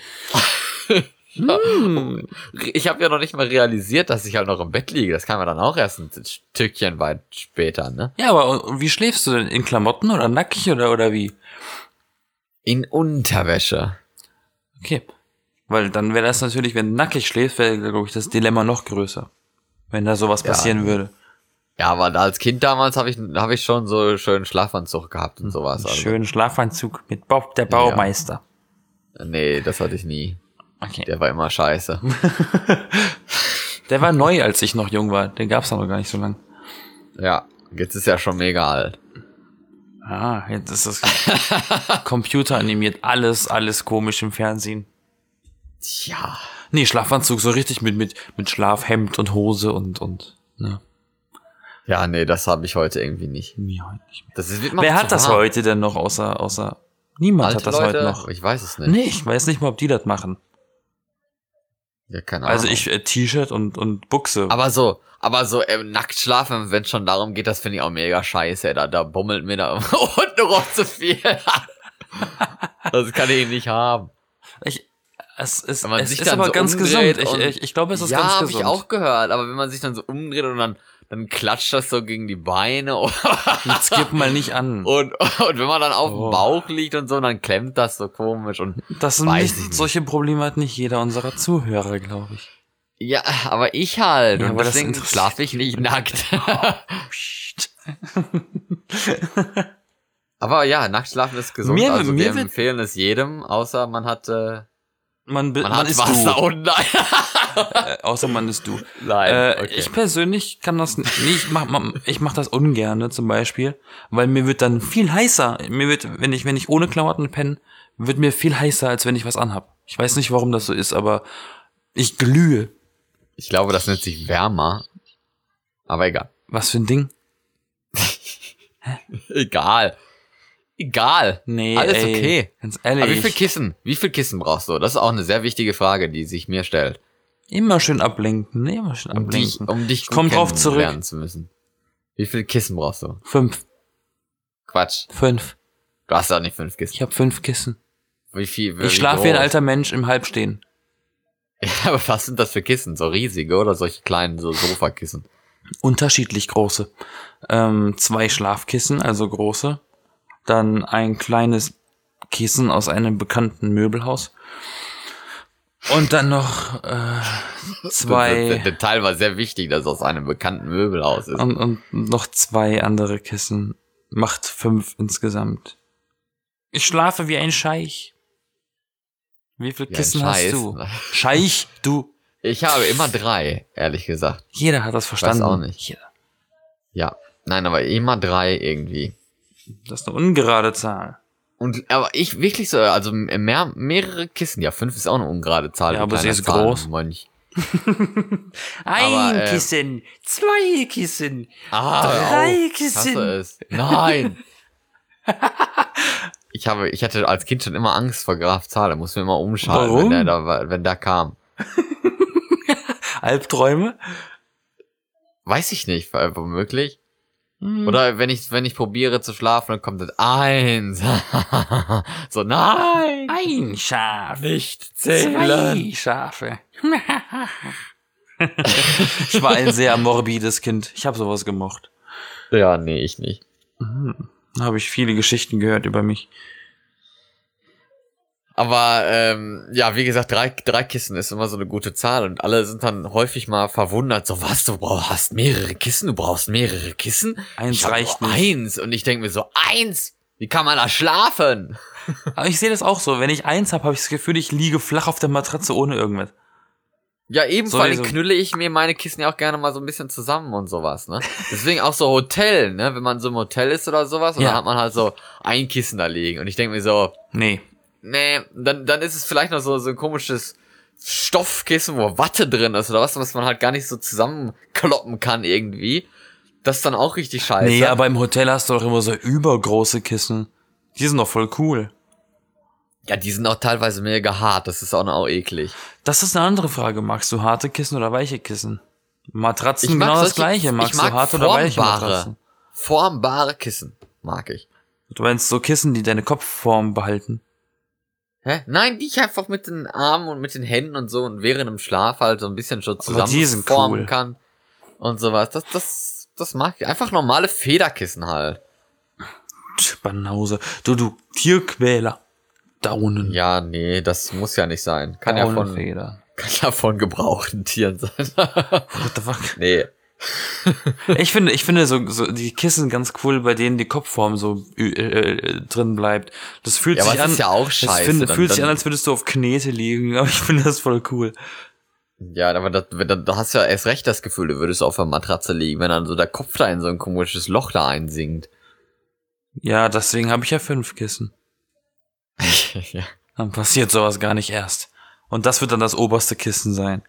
Ich habe ja noch nicht mal realisiert, dass ich halt noch im Bett liege. Das kam ja dann auch erst ein Stückchen weit später, ne? Ja, aber und, und wie schläfst du denn? In Klamotten oder nackig oder, oder wie? In Unterwäsche. Okay. Weil dann wäre das natürlich, wenn du nackig schläfst, wäre, glaube ich, das Dilemma noch größer. Wenn da sowas Ja. passieren würde. Ja, aber als Kind damals habe ich, hab ich schon so einen schönen Schlafanzug gehabt und sowas. Also. Schönen Schlafanzug mit Bob, der Baumeister. Ja. Nee, das hatte ich nie. Okay. Der war immer scheiße. Der war neu, als ich noch jung war. Den gab's noch gar nicht so lang. Ja, jetzt ist er schon mega alt. Ah, jetzt ist das computeranimiert. Alles, alles komisch im Fernsehen. Tja. Nee, Schlafanzug so richtig mit, mit, mit Schlafhemd und Hose und, und, ne. Ja, nee, das habe ich heute irgendwie nicht. Nee, heute nicht mehr. Das ist, Wer hat das heute denn noch, außer, außer, niemand Alte hat das Leute? heute noch. Ich weiß es nicht. Nee, ich weiß nicht mal, ob die das machen. Ja, keine Ahnung. Also ich, äh, T-Shirt und, und Buchse. Aber so, aber so äh, nackt schlafen, wenn es schon darum geht, das finde ich auch mega scheiße. Da, da bummelt mir da unten noch zu viel. Das kann ich nicht haben. Ich, es ist, Wenn man es sich ist dann aber so ganz gesund. umdreht Ich, und- ich, ich glaube, es ist Ja, ganz habe gesund. ich auch gehört. Aber wenn man sich dann so umdreht und dann, dann klatscht das so gegen die Beine und, Jetzt gib mal nicht an. und, und wenn man dann auf Oh. dem Bauch liegt und so, dann klemmt das so komisch und Das sind weiß nicht, ich nicht. solche Probleme hat nicht jeder unserer Zuhörer, glaube ich. ja, aber ich halt. Ja, und aber das deswegen interessiert schlafe ich nicht nackt. Psst. Aber ja, Nacktschlafen ist gesund. Mir- also mir wir wird- empfehlen es jedem, außer man hat, äh, Man, be- man, man hat ist Wasser du. und nein. Äh, außer man ist du. Nein, Äh, okay. Ich persönlich kann das nicht, nee, ich mach, mach- ich mach das ungerne zum Beispiel, weil mir wird dann viel heißer. Mir wird, wenn ich, wenn ich ohne Klamotten penne, wird mir viel heißer, als wenn ich was anhab. Ich weiß nicht, warum das so ist, aber ich glühe. Ich glaube, das nennt sich wärmer. Aber egal. Was für ein Ding? Egal. Egal. Nee, Alles ey, okay. Ganz ehrlich. Aber wie viel Kissen? Wie viel Kissen brauchst du? Das ist auch eine sehr wichtige Frage, die sich mir stellt. Immer schön ablenken, ne? Immer schön Um dich, ablenken. um dich Ich komm drauf kennenlernen zurück. zu müssen. Wie viel Kissen brauchst du? Fünf. Quatsch. Fünf. Du hast doch nicht fünf Kissen. Ich habe fünf Kissen. Wie viel? Ich schlafe wie ein alter Mensch im Halbstehen. Ja, aber was sind das für Kissen? So riesige oder solche kleinen so Sofakissen? Unterschiedlich große. Ähm, zwei Schlafkissen, also große. Dann ein kleines Kissen aus einem bekannten Möbelhaus. Und dann noch äh, Der, zwei der Teil war sehr wichtig, dass es aus einem bekannten Möbelhaus ist. und, und noch zwei andere Kissen. Macht fünf insgesamt. Ich schlafe wie ein Scheich. Wie viele Wie ein Kissen Scheiß. hast du? Scheich, du. Ich habe immer drei, ehrlich gesagt. Jeder hat das verstanden. auch nicht. Jeder. Ja. Nein, aber immer drei irgendwie. Das ist eine ungerade Zahl. Und aber ich wirklich so, also mehr, mehrere Kissen. Ja, fünf ist auch eine ungerade Zahl. Ja, du aber sie kleiner ist groß. Zahlenmönch. Ein Aber, äh, Kissen, zwei Kissen, Ah, drei hör auf. Kissen. Ich hasse es. Nein. Ich habe, ich hatte als Kind schon immer Angst vor Graf Zahl. Da musste mir immer umschalten, Warum? wenn der da, war- wenn der kam. Albträume. Weiß ich nicht, war womöglich. Hm. Oder wenn ich, wenn ich probiere zu schlafen, dann kommt das eins. So, nein. Ein Schaf. Nicht Zwei Schafe. Ich war ein sehr morbides Kind. Ich habe sowas gemocht. Ja, nee, ich nicht. Da habe ich viele Geschichten gehört über mich. Aber ähm, ja, wie gesagt, drei, drei Kissen ist immer so eine gute Zahl und alle sind dann häufig mal verwundert, so was, du brauchst, hast mehrere Kissen, du brauchst mehrere Kissen? Eins Ich hab reicht nur nicht. Eins und ich denke mir so, eins? Wie kann man da schlafen? Aber ich sehe das auch so. Wenn ich eins habe, habe ich das Gefühl, ich liege flach auf der Matratze ohne irgendwas. Ja, eben, vor allem Sowieso. knülle ich mir meine Kissen ja auch gerne mal so ein bisschen zusammen und sowas, ne? Deswegen auch so Hotel, ne? Wenn man so im Hotel ist oder sowas, und Ja. dann hat man halt so ein Kissen da liegen und ich denke mir so, Nee. nee, dann, dann ist es vielleicht noch so, so ein komisches Stoffkissen, wo Watte drin ist oder was, was man halt gar nicht so zusammenkloppen kann irgendwie. Das ist dann auch richtig scheiße. Nee, aber im Hotel hast du doch immer so übergroße Kissen. Die sind doch voll cool. ja, die sind auch teilweise mega hart, das ist auch noch auch eklig. Das ist eine andere Frage. Magst du harte Kissen oder weiche Kissen? Matratzen Ich mag genau das solche- gleiche. ich Magst mag du harte oder weiche formbare. Matratzen? Formbare Kissen mag ich. Du meinst so Kissen, die deine Kopfform behalten? Hä? Nein, die ich einfach mit den Armen und mit den Händen und so und während dem Schlaf halt so ein bisschen schon Aber die sind zusammenformen cool. kann und sowas. Das, das, das mag ich. Einfach normale Federkissen halt. Tch, Banause. Du, du, Tierquäler. Daunen. Ja, nee, das muss ja nicht sein. Kann ja von, Daunenfeder. kann ja von gebrauchten Tieren sein. What the fuck? Nee, Ich finde, ich finde so, so die Kissen ganz cool, bei denen die Kopfform so äh, drin bleibt. Das fühlt Ja, sich aber an. das ist ja auch Das scheiße. finde, Dann- fühlt sich dann- an, als würdest du auf Knete liegen. Aber ich finde das voll cool. Ja, aber das, da, da hast du ja erst recht das Gefühl, du würdest auf der Matratze liegen, wenn dann so der Kopf da in so ein komisches Loch da einsinkt. Ja, deswegen habe ich ja fünf Kissen. Ja. Dann passiert sowas gar nicht erst. Und das wird dann das oberste Kissen sein.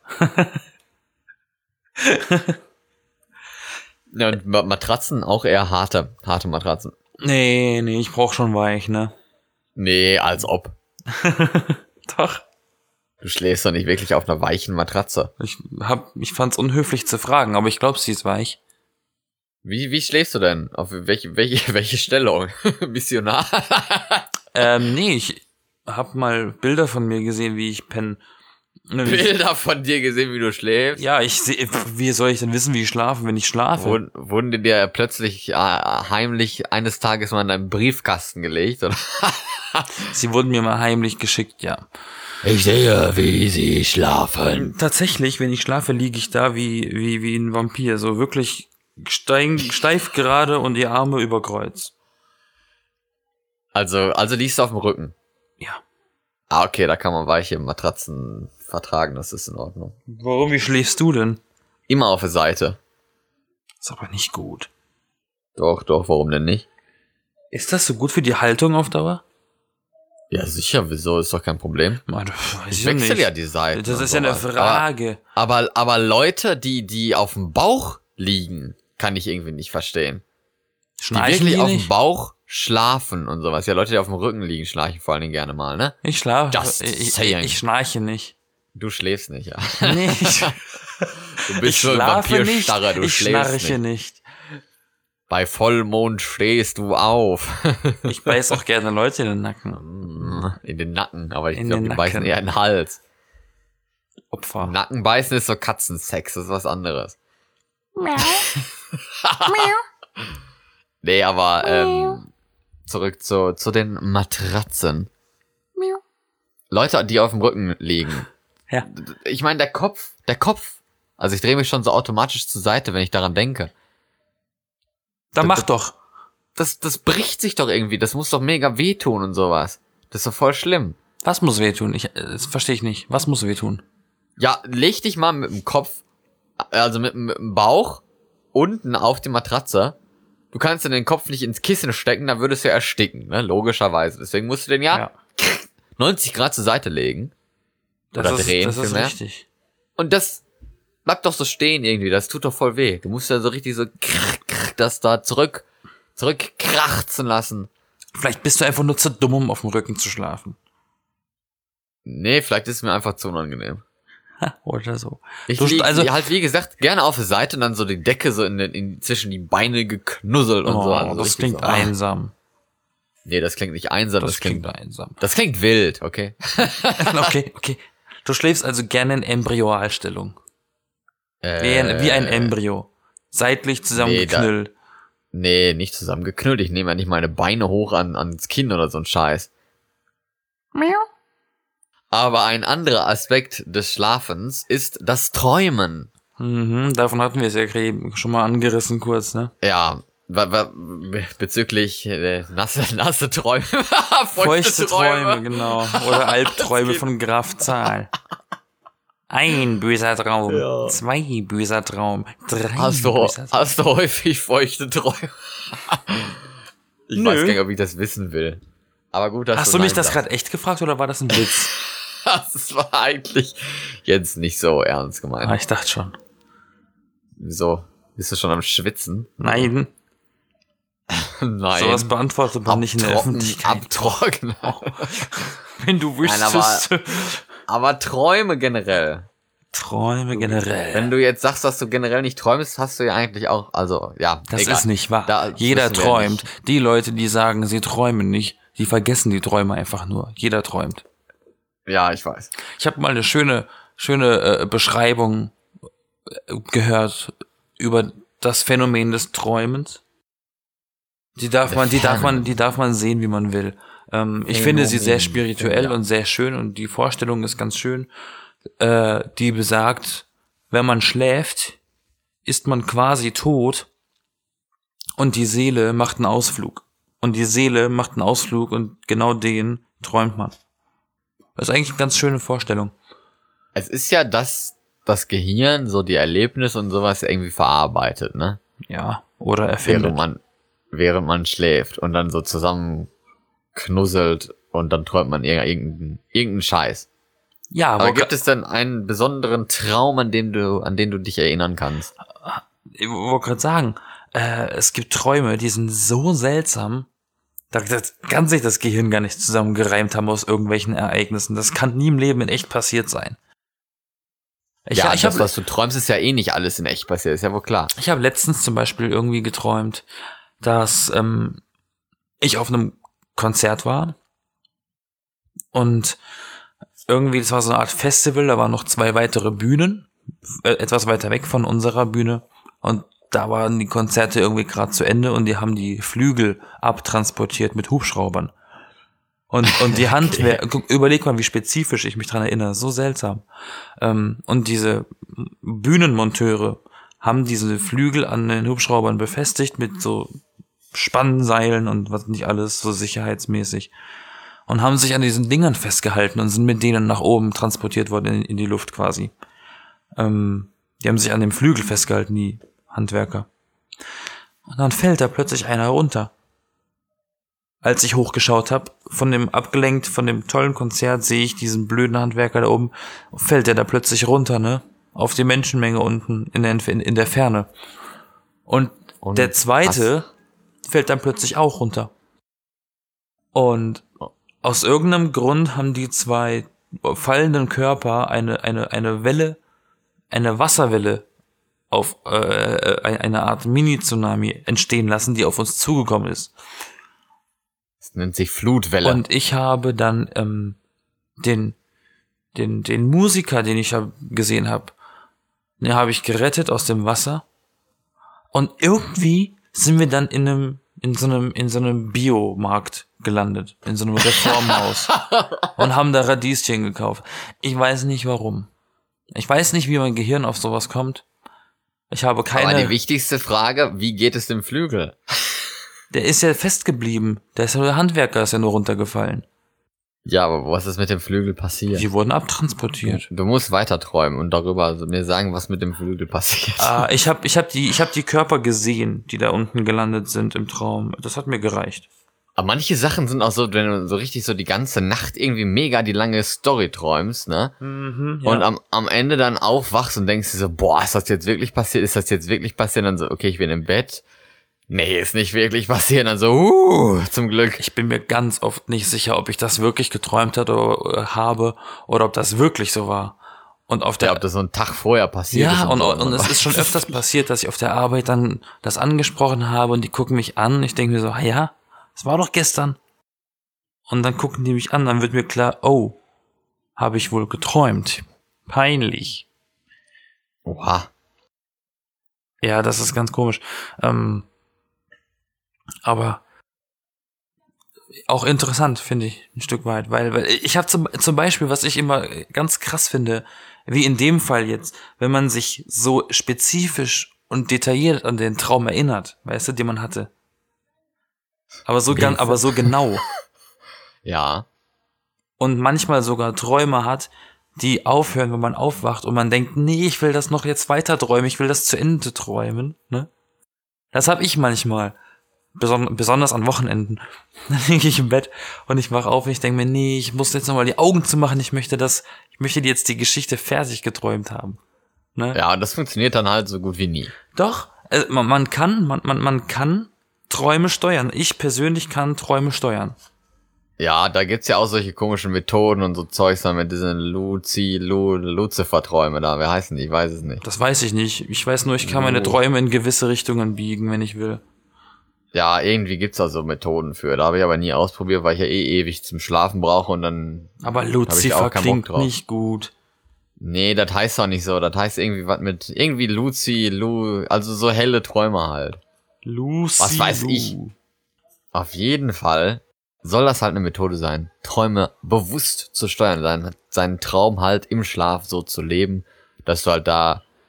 Ja, und Ma- Matratzen auch eher harte, harte Matratzen. Nee, nee, ich brauch schon weich, ne? Nee, als ob. Doch. Du schläfst doch nicht wirklich auf einer weichen Matratze. Ich hab, ich fand's unhöflich zu fragen, aber ich glaube, sie ist weich. Wie, wie schläfst du denn? Auf welche, welche, welche Stellung? Missionar? Ähm, nee, ich hab mal Bilder von mir gesehen, wie ich penne. Bilder von dir gesehen, wie du schläfst? Ja, ich sehe, wie soll ich denn wissen, wie ich schlafe, wenn ich schlafe? Wurden, wurden die dir plötzlich äh, heimlich eines Tages mal in deinen Briefkasten gelegt, oder? Sie wurden mir mal heimlich geschickt, ja. Ich sehe, wie sie schlafen. Tatsächlich, wenn ich schlafe, liege ich da wie, wie, wie ein Vampir, so wirklich stein, steif gerade und die Arme über Kreuz. Also, also liegst du auf dem Rücken. Ja. Ah, okay, da kann man weiche Matratzen vertragen, das ist in Ordnung. Warum, wie schläfst du denn? Immer auf der Seite. Ist aber nicht gut. Doch, doch, warum denn nicht? Ist das so gut für die Haltung auf Dauer? Ja, sicher, wieso, ist doch kein Problem. Mann, weiß Ich ich wechsle nicht. ja die Seiten. Das und ist ja eine sowas. Frage. Aber, aber, aber Leute, die, die auf dem Bauch liegen, kann ich irgendwie nicht verstehen. Die Schnarchen wirklich die auf dem nicht? Bauch schlafen und sowas. Ja, Leute, die auf dem Rücken liegen, schnarchen vor allen Dingen gerne mal, ne? Ich schlafe. Just Ich, ich, saying. ich schnarche nicht. Du schläfst nicht, ja. Nee, ich, Du bist ich so ein schlafe nicht. Vampirstarrer, du Ich schläfst schnarche nicht. nicht. Bei Vollmond stehst du auf. Ich beiß auch gerne Leute in den Nacken. In den Nacken, aber ich In glaube, den die beißen Nacken. eher in den Hals. Opfer. Nacken beißen ist so Katzensex, das ist was anderes. Nee, aber ähm, zurück zu, zu den Matratzen. Leute, die auf dem Rücken liegen. Ja. Ich meine, der Kopf, der Kopf. Also ich drehe mich schon so automatisch zur Seite, wenn ich daran denke. Dann mach doch. Das, das bricht sich doch irgendwie. Das muss doch mega wehtun und sowas. Das ist doch voll schlimm. Was muss wehtun? Ich, das verstehe ich nicht. Was muss wehtun? Ja, leg dich mal mit dem Kopf, also mit, mit dem Bauch unten auf die Matratze. Du kannst den Kopf nicht ins Kissen stecken, dann würdest du ja ersticken, ne? Logischerweise. Deswegen musst du den ja, Ja. neunzig Grad zur Seite legen. Das Oder ist, drehen das ist vielmehr. richtig. Und das bleibt doch so stehen irgendwie. Das tut doch voll weh. Du musst ja so richtig so krr, krr, das da zurück, zurückkrachten lassen. Vielleicht bist du einfach nur zu dumm, um auf dem Rücken zu schlafen. Nee, vielleicht ist es mir einfach zu unangenehm. Oder so. Ich Du, lieg, also- halt, wie gesagt, gerne auf der Seite und dann so die Decke so in, den, in zwischen die Beine geknusselt und Oh, so. Also so das richtig klingt so, ah. einsam. Nee, das klingt nicht einsam, Das, das, klingt klingt, einsam. das klingt wild, okay? Okay, okay. Du schläfst also gerne in Embryoalstellung. Äh, Wie ein, wie ein Embryo. Seitlich zusammengeknüllt. Nee, nicht zusammengeknüllt. Ich nehme ja nicht meine Beine hoch an, ans Kinn oder so ein Scheiß. Aber ein anderer Aspekt des Schlafens ist das Träumen. Mhm, davon hatten wir es ja gerade schon mal angerissen kurz, ne? Ja, wa- wa- bezüglich äh, nasse, nasse Träume. Feuchte, Feuchte Träume, genau. Oder Albträume geht. von Graf Zahl. Ein böser Traum, Ja. zwei böser Traum, drei Hast du, böser Traum. hast du häufig feuchte Träume? Ich Nö. weiß gar nicht, ob ich das wissen will. Aber gut, dass Hast du mich Nein das sagst. gerade echt gefragt oder war das ein Witz? Das war eigentlich jetzt nicht so ernst gemeint. Ah, ich dachte schon. Wieso? Bist du schon am Schwitzen? Nein, Nein. sowas beantwortet man nicht in der Abtrocken, Öffentlichkeit. abtrocknen. Wenn du wüsstest. aber- Aber Träume generell. Träume generell. Wenn du jetzt sagst, dass du generell nicht träumst, hast du ja eigentlich auch, also, ja. Das egal. ist nicht wahr. Da Jeder wissen wir träumt. nicht. Die Leute, die sagen, sie träumen nicht, die vergessen die Träume einfach nur. Jeder träumt. Ja, ich weiß. Ich habe mal eine schöne, schöne äh, Beschreibung äh, gehört über das Phänomen des Träumens. Die darf Der man, die darf Phänomen. man, die darf man sehen, wie man will. Ähm, ich finde sie sehr Phänomen. spirituell Ja. und sehr schön und die Vorstellung ist ganz schön. Äh, die besagt, wenn man schläft, ist man quasi tot und die Seele macht einen Ausflug. Und die Seele macht einen Ausflug und genau den träumt man. Das ist eigentlich eine ganz schöne Vorstellung. Es ist ja, dass das Gehirn so die Erlebnisse und sowas irgendwie verarbeitet, ne? Ja, oder erfindet. Während man, während man schläft und dann so zusammen knusselt und dann träumt man irgendeinen, irgendeinen Scheiß. Ja, aber, aber gibt es denn einen besonderen Traum, an dem du, an den du dich erinnern kannst? Ich wollte gerade sagen, äh, es gibt Träume, die sind so seltsam, da, da kann sich das Gehirn gar nicht zusammengereimt haben aus irgendwelchen Ereignissen. Das kann nie im Leben in echt passiert sein. Ich, ja, ich das, hab, was du träumst, ist ja eh nicht alles in echt passiert, ist ja wohl klar. Ich habe letztens zum Beispiel irgendwie geträumt, dass ähm, ich auf einem Konzert war und irgendwie, das war so eine Art Festival, da waren noch zwei weitere Bühnen, äh, etwas weiter weg von unserer Bühne und da waren die Konzerte irgendwie gerade zu Ende und die haben die Flügel abtransportiert mit Hubschraubern. Und, und die Handwerker, okay. Überleg mal, wie spezifisch ich mich dran erinnere, so seltsam. Ähm, und diese Bühnenmonteure haben diese Flügel an den Hubschraubern befestigt mit so Spannseilen und was nicht alles, so sicherheitsmäßig. Und haben sich an diesen Dingern festgehalten und sind mit denen nach oben transportiert worden in, in die Luft quasi. Ähm, die haben sich an dem Flügel festgehalten, die Handwerker. Und dann fällt da plötzlich einer runter. Als ich hochgeschaut habe, von dem abgelenkt, von dem tollen Konzert, sehe ich diesen blöden Handwerker da oben, fällt der da plötzlich runter, ne? Auf die Menschenmenge unten in der, in, in der Ferne. Und, Und der zweite was? fällt dann plötzlich auch runter. Und aus irgendeinem Grund haben die zwei fallenden Körper eine, eine, eine Welle, eine Wasserwelle auf äh, eine Art Mini-Tsunami entstehen lassen, die auf uns zugekommen ist. Das nennt sich Flutwelle. Und ich habe dann ähm, den den den Musiker, den ich hab gesehen habe, den habe ich gerettet aus dem Wasser. Und irgendwie sind wir dann in einem in so einem in so einem Biomarkt gelandet, in so einem Reformhaus und haben da Radieschen gekauft. Ich weiß nicht warum. Ich weiß nicht, wie mein Gehirn auf sowas kommt. Ich habe keine... Aber die wichtigste Frage, wie geht es dem Flügel? Der ist ja festgeblieben. Der ist ja der Handwerker, ist ja nur runtergefallen. Ja, aber was ist mit dem Flügel passiert? Die wurden abtransportiert. Du musst weiter träumen und darüber also mir sagen, was mit dem Flügel passiert. Ah, ich habe ich hab die, ich hab die Körper gesehen, die da unten gelandet sind im Traum. Das hat mir gereicht. Aber manche Sachen sind auch so, wenn du so richtig so die ganze Nacht irgendwie mega die lange Story träumst, ne? Mhm, ja. Und am, am Ende dann aufwachst und denkst dir so, boah, ist das jetzt wirklich passiert? Ist das jetzt wirklich passiert? Und dann so, okay, ich bin im Bett. Nee, ist nicht wirklich passiert. Und dann so, uh, zum Glück. Ich bin mir ganz oft nicht sicher, ob ich das wirklich geträumt hat oder, habe oder ob das wirklich so war. Und auf der, ja, ob das so einen Tag vorher passiert ja, ist. Ja, und, und, und es ist schon öfters passiert, dass ich auf der Arbeit dann das angesprochen habe und die gucken mich an und ich denke mir so, ja, das war doch gestern. Und dann gucken die mich an, dann wird mir klar, oh, habe ich wohl geträumt. Peinlich. Oha. Ja, das ist ganz komisch. Ähm, aber auch interessant, finde ich, ein Stück weit. Weil, weil ich habe zum, zum Beispiel, was ich immer ganz krass finde, wie in dem Fall jetzt, wenn man sich so spezifisch und detailliert an den Traum erinnert, weißt du, den man hatte. Aber so ganz, aber so genau. Ja. Und manchmal sogar Träume hat, die aufhören, wenn man aufwacht und man denkt, nee, ich will das noch jetzt weiter träumen, ich will das zu Ende träumen, ne? Das habe ich manchmal. Beson- besonders an Wochenenden. Dann liege ich im Bett und ich wach auf und ich denke mir, nee, ich muss jetzt nochmal die Augen zumachen, ich möchte das, ich möchte jetzt die Geschichte fertig geträumt haben. Ne? Ja, das funktioniert dann halt so gut wie nie. Doch, also man, man kann, man, man, man kann Träume steuern. Ich persönlich kann Träume steuern. Ja, da gibt's ja auch solche komischen Methoden und so Zeugs dann mit diesen Luzi, Lu, Lucifer-Träume da. Wer heißen die? Ich weiß es nicht. Das weiß ich nicht. Ich weiß nur, ich kann meine Träume in gewisse Richtungen biegen, wenn ich will. Ja, irgendwie gibt's da so Methoden für. Da habe ich aber nie ausprobiert, weil ich ja eh ewig zum Schlafen brauche und dann... Aber Lucifer klingt nicht gut. Nee, das heißt doch nicht so. Das heißt irgendwie was mit... Irgendwie Luzi, Lu... Also so helle Träume halt. Lucy, was weiß ich. Auf jeden Fall soll das halt eine Methode sein, Träume bewusst zu steuern, seinen, seinen Traum halt im Schlaf so zu leben, dass du halt da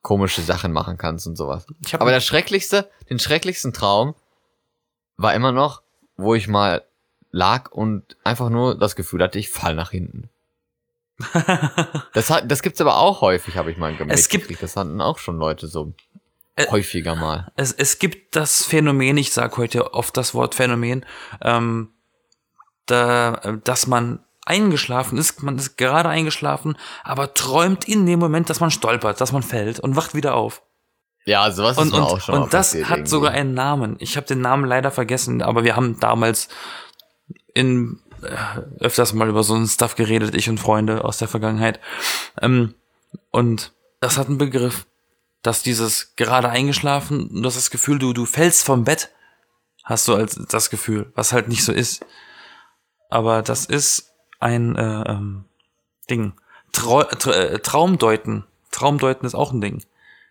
komische Sachen machen kannst und sowas. Ich hab Aber der schrecklichste, den schrecklichsten Traum war immer noch, wo ich mal lag und einfach nur das Gefühl hatte, ich fall nach hinten. das hat, das gibt's aber auch häufig, habe ich mal gemerkt. Es gibt, das hatten auch schon Leute so äh, häufiger mal. Es, es gibt das Phänomen, ich sage heute oft das Wort Phänomen, ähm, da, dass man eingeschlafen ist, man ist gerade eingeschlafen, aber träumt in dem Moment, dass man stolpert, dass man fällt und wacht wieder auf. Ja, sowas und, ist mir und, auch schon und mal das passiert hat irgendwie. sogar einen Namen. Ich habe den Namen leider vergessen, aber wir haben damals in äh, öfters mal über so einen Stuff geredet, ich und Freunde aus der Vergangenheit. Ähm, und das hat einen Begriff, dass dieses gerade eingeschlafen, du hast das Gefühl, du du fällst vom Bett, hast du als das Gefühl, was halt nicht so ist. Aber das ist ein äh, ähm, Ding. Trau Tra äh, Traumdeuten. Traumdeuten ist auch ein Ding.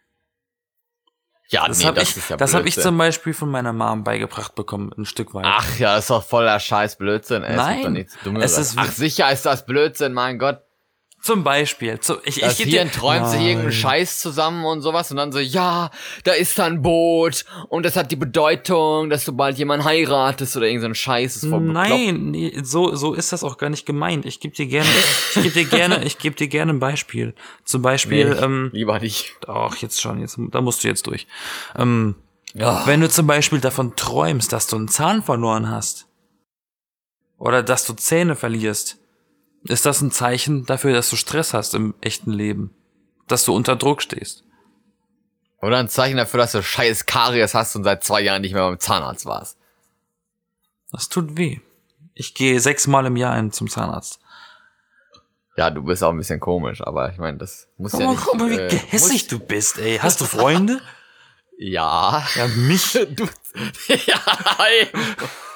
Ja, Das nee, habe das ich, ist ja das hab ich Blödsinn. zum Beispiel von meiner Mom beigebracht bekommen, ein Stück weit. Ach ja, ist doch voller Scheiß Blödsinn. Ey. Nein, Es gibt doch nichts Dummeres. es ist Ach sicher ist das Blödsinn, mein Gott. Zum Beispiel. Zu, ich, Das ich geb Hirn dir- träumt sich Nein. irgendeinen Scheiß zusammen und sowas und dann so, ja, da ist da ein Boot und das hat die Bedeutung, dass du bald jemanden heiratest oder irgendein Scheiß ist voll bekloppt. Nein, nee, so so ist das auch gar nicht gemeint. Ich gebe dir gerne, ich gebe dir gerne, ich gebe dir gerne ein Beispiel. Zum Beispiel, Nee, ähm, lieber nicht. ach jetzt schon, jetzt da musst du jetzt durch. Ähm, Ja. Wenn du zum Beispiel davon träumst, dass du einen Zahn verloren hast oder dass du Zähne verlierst, ist das ein Zeichen dafür, dass du Stress hast im echten Leben, dass du unter Druck stehst. Oder ein Zeichen dafür, dass du scheiß Karies hast und seit zwei Jahren nicht mehr beim Zahnarzt warst. Das tut weh. Ich gehe sechsmal im Jahr ein zum Zahnarzt. Ja, du bist auch ein bisschen komisch, aber ich meine, das muss ja Oh, nicht... guck mal, wie äh, gehässig du bist, ey. Hast du Freunde? Ja. Ja, mich. Du, ja, eben.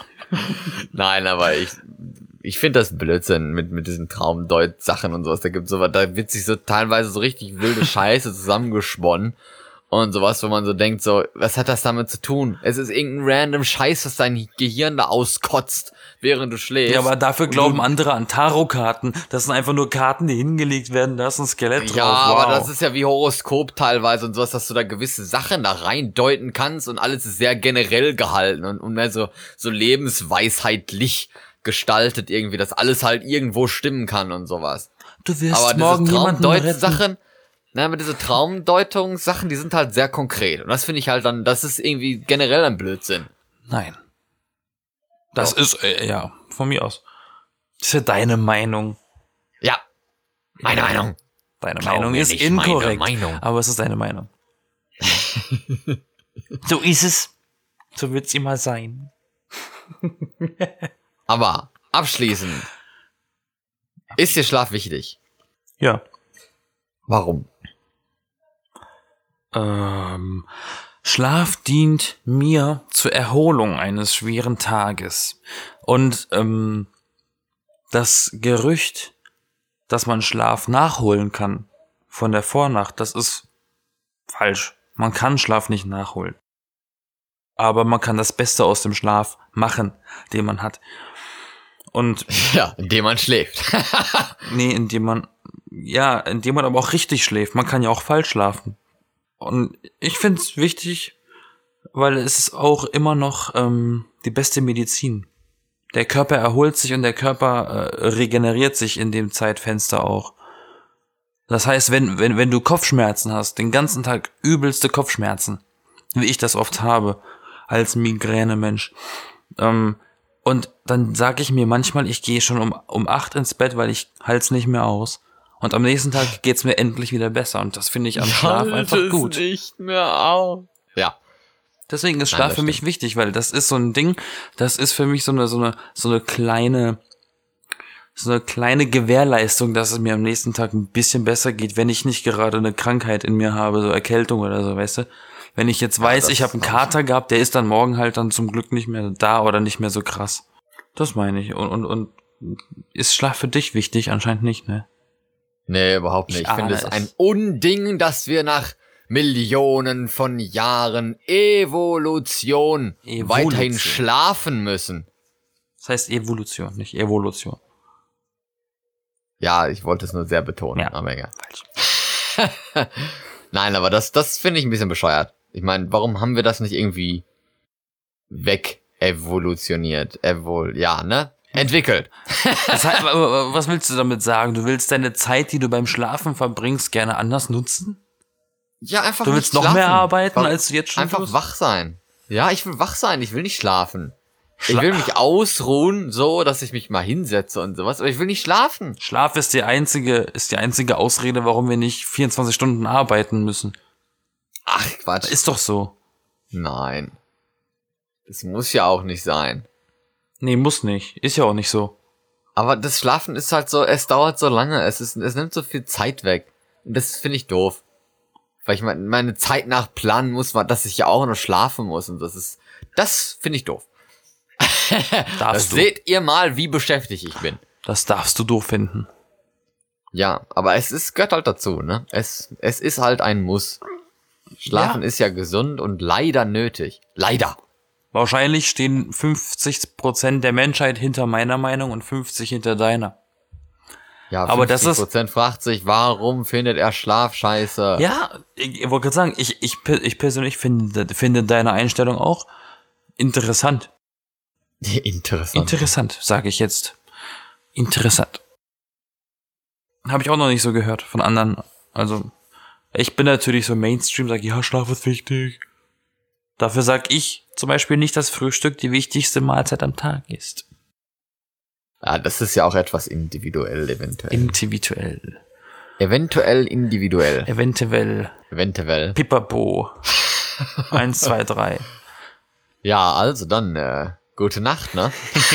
Nein, aber ich, ich finde das Blödsinn mit, mit diesen Traumdeut-Sachen und sowas. Da gibt's sowas, da wird sich so teilweise so richtig wilde Scheiße zusammengesponnen und sowas, wo man so denkt, so, was hat das damit zu tun? Es ist irgendein random Scheiß, was dein Gehirn da auskotzt, während du schläfst. Ja, aber dafür Und glauben du, andere an Tarotkarten. Das sind einfach nur Karten, die hingelegt werden, da ist ein Skelett Ja, drauf. Wow. aber das ist ja wie Horoskop teilweise und sowas, dass du da gewisse Sachen da reindeuten kannst und alles ist sehr generell gehalten und, und mehr so, so lebensweisheitlich gestaltet irgendwie, dass alles halt irgendwo stimmen kann und sowas. Du wirst Aber morgen diese jemanden retten. Traumdeut-Sachen, na, aber diese Traumdeutungssachen, die sind halt sehr konkret und das finde ich halt dann, das ist irgendwie generell ein Blödsinn. Nein. Das Doch. ist, äh, ja, von mir aus. Das ist ja deine Meinung. Ja, meine Meinung. Deine Glaub Meinung mir ist nicht meine inkorrekt. Meinung. Aber es ist deine Meinung. So ist es. So wird's immer sein. Aber abschließend, ist dir Schlaf wichtig? Ja. Warum? Ähm, Schlaf dient mir zur Erholung eines schweren Tages. Und ähm, das Gerücht, dass man Schlaf nachholen kann von der Vornacht, das ist falsch. Man kann Schlaf nicht nachholen. Aber man kann das Beste aus dem Schlaf machen, den man hat. Und Ja, indem man schläft. nee, indem man, ja, indem man aber auch richtig schläft. Man kann ja auch falsch schlafen. Und ich finde es wichtig, weil es ist auch immer noch ähm, die beste Medizin. Der Körper erholt sich und der Körper äh, regeneriert sich in dem Zeitfenster auch. Das heißt, wenn, wenn, wenn du Kopfschmerzen hast, den ganzen Tag übelste Kopfschmerzen, wie ich das oft habe, als Migräne-Mensch, ähm, und dann sage ich mir manchmal, ich gehe schon um, um acht ins Bett, weil ich halt's nicht mehr aus. Und am nächsten Tag geht's mir endlich wieder besser. Und das finde ich am Schlaf einfach gut. nicht mehr auf. Ja. Deswegen ist Nein, Schlaf das für mich stimmt. wichtig, weil das ist so ein Ding, das ist für mich so eine, so eine, so eine kleine, so eine kleine Gewährleistung, dass es mir am nächsten Tag ein bisschen besser geht, wenn ich nicht gerade eine Krankheit in mir habe, so Erkältung oder so, weißt du? Wenn ich jetzt weiß, das ich habe einen hab ich Kater gehabt, der ist dann morgen halt dann zum Glück nicht mehr da oder nicht mehr so krass. Das meine ich. Und, und, und ist Schlaf für dich wichtig? Anscheinend nicht, ne? Nee, überhaupt nicht. Ich Ich, finde ahne es es. ein Unding, dass wir nach Millionen von Jahren Evolution, Evolution. weiterhin schlafen müssen. Das heißt Evolution, nicht Evolution. Ja, ich wollte es nur sehr betonen, Ja. aber egal. Falsch. Nein, aber das, das finde ich ein bisschen bescheuert. Ich meine, warum haben wir das nicht irgendwie weg evolutioniert? Evol, ja, ne? Entwickelt. Das heißt, was willst du damit sagen? Du willst deine Zeit, die du beim Schlafen verbringst, gerne anders nutzen? Ja, einfach Du willst nicht noch mehr schlafen. arbeiten, Warum- als du jetzt schon Einfach tust? wach sein. Ja, ich will wach sein, ich will nicht schlafen. Schla- ich will mich ausruhen, so, dass ich mich mal hinsetze und sowas, aber ich will nicht schlafen. Schlaf ist die einzige, ist die einzige Ausrede, warum wir nicht vierundzwanzig Stunden arbeiten müssen. Ach, Quatsch. Ist doch so. Nein. Das muss ja auch nicht sein. Nee, muss nicht. Ist ja auch nicht so. Aber das Schlafen ist halt so, es dauert so lange, es ist, es nimmt so viel Zeit weg. Und das finde ich doof. Weil ich meine, meine Zeit nach planen muss, dass ich ja auch noch schlafen muss und das ist, das finde ich doof. Das Darfst du. seht ihr mal, wie beschäftigt ich bin. Das darfst du doof finden. Ja, aber es ist, gehört halt dazu, ne? Es, es ist halt ein Muss. Schlafen Ja. ist ja gesund und leider nötig. Leider. Wahrscheinlich stehen fünfzig Prozent der Menschheit hinter meiner Meinung und fünfzig hinter deiner. Ja, Aber das fünfzig ist- Prozent fragt sich, warum findet er Schlaf scheiße? Ja, ich, ich wollte gerade sagen, ich, ich, pe- ich persönlich finde, finde deine Einstellung auch interessant. Interessant. Interessant, sage ich jetzt. Interessant. Habe ich auch noch nicht so gehört von anderen. Also, ich bin natürlich so Mainstream, sage, ja, Schlaf ist wichtig. Dafür sag ich zum Beispiel nicht, dass Frühstück die wichtigste Mahlzeit am Tag ist. Ja, das ist ja auch etwas individuell, eventuell. Individuell. eventuell individuell. Eventuell. Eventuell. Pipapo. Eins, zwei, drei. Ja, also dann, äh, gute Nacht, ne?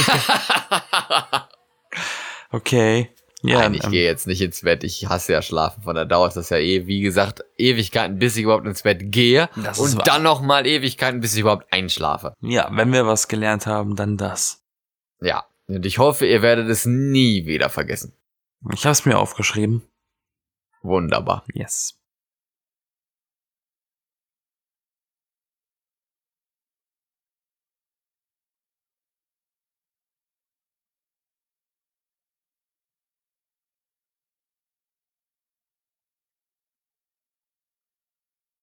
Okay. Ja, Nein, ich ähm, gehe jetzt nicht ins Bett. Ich hasse ja Schlafen. Von da dauert das ja eh, wie gesagt, Ewigkeiten, bis ich überhaupt ins Bett gehe. Das ist Und wahr. dann nochmal Ewigkeiten, bis ich überhaupt einschlafe. ja, wenn wir was gelernt haben, dann das. Ja. Und ich hoffe, ihr werdet es nie wieder vergessen. Ich habe es mir aufgeschrieben. Wunderbar. Yes.